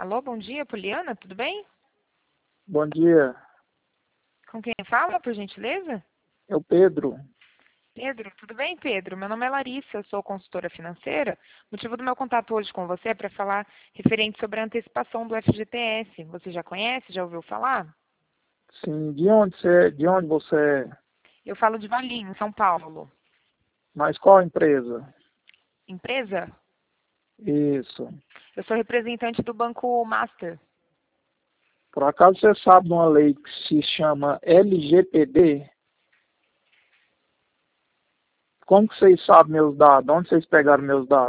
Alô, bom dia, Poliana, tudo bem? Bom dia, Com quem fala, por gentileza? é o Pedro. Pedro, tudo bem, Pedro? Meu nome é Larissa, eu sou consultora financeira. O motivo do meu contato hoje com você é para falar referente sobre a antecipação do FGTS. Você já conhece, já ouviu falar? Sim, de onde você é? Eu falo de Valinho, em São Paulo. Mas qual empresa? Empresa? Isso. Eu sou representante do Banco Master. Por acaso você sabe de uma lei que se chama LGPD? Como que vocês sabem meus dados? Onde vocês pegaram meus dados?